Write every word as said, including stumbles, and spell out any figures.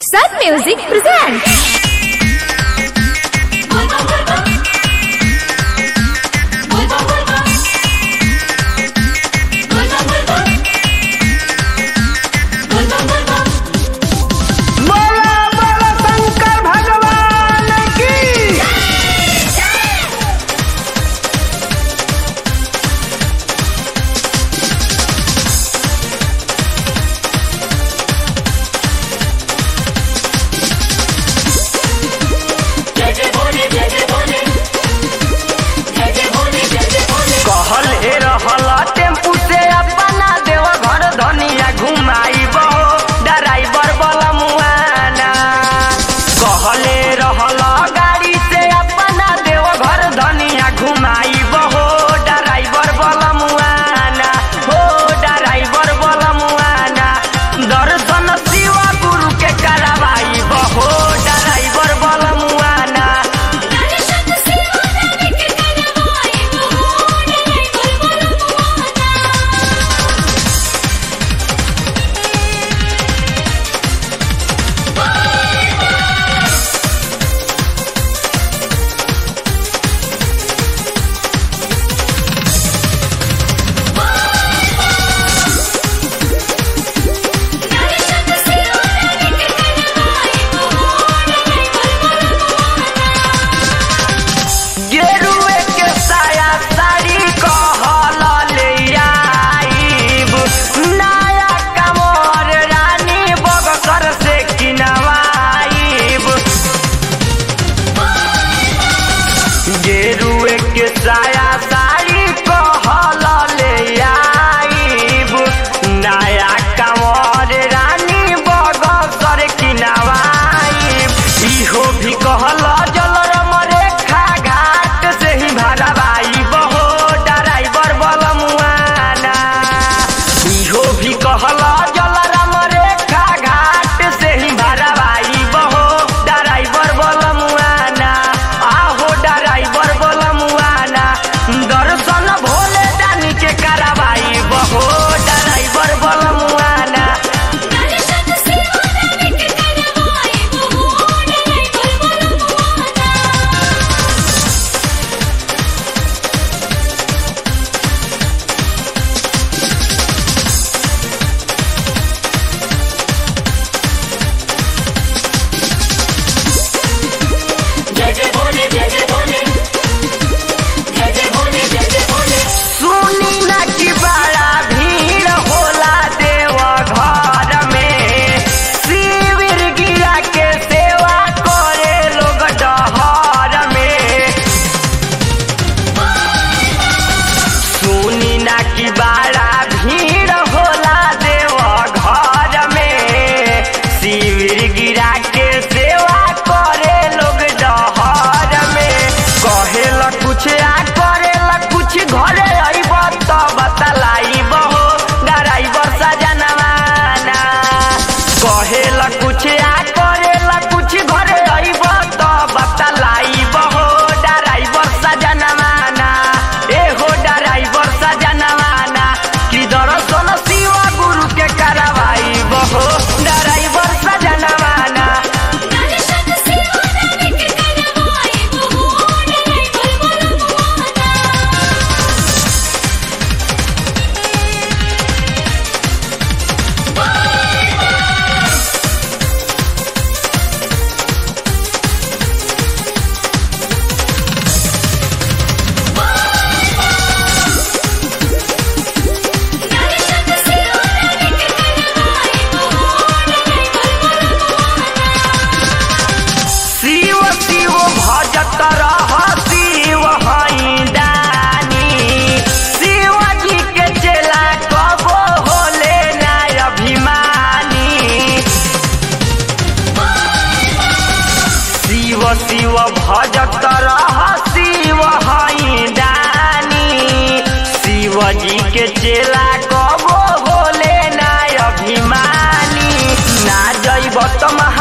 Sun Music presents. गेरुए के साया साड़ी कहल ले आईब नया कंवर रानी बगसर किनवाईब इहो भी कहल जलरम रेखा घाट से ही भरवाईब हो ड्राइवर बलमुआना इहो भी कहल जलरम रेखा घाट से ही भरवाईब हो ड्राइवर बलमुआना आहो ड्राइवर बलमुआना दर्शन भोले दानी के करवाई बहो ड्राइवर बलमुआना दर्शन शिव दानी के करवाई बहो ड्राइवर बलमुआना। जय जय भोले जय जय भोले जय जय भोले जय जय भोले सुनी ना कि बड़ा भीड़ होला देव घर में शिविर गिरा के सेवा करे लोग डहर में सुनी ना कि बड़ा भीड़ होला देव घर में शिविर गिरा के सेवा करे लोग डहर में कहेला कुछ आ करेला कुछ घरे अइब त बतलाइब हो ड्राइवर सजनवाना कहेला कुछ आ करेला कुछ घरे अइब त बतलाइब हो ड्राइवर सजनवाना ए हो ड्राइवर सजनवाना कि दर्शन शिव गुरु के करवाइब हो ड्राइवर सजनवाना दर्शन शिव दानी के करवाई बहो ड्राइवर बलमुआना। दर्शन शिव दानी के करवाई बहो ड्राइवर बलमुआना। शिव शिव भजत रह शिव हई दानी शिव जी के चेला कबो होले ना अभिमानी शिव शिव भजत रह शिव हई दानी शिव जी के चेला कबो होले ना अभिमानी ना जइब त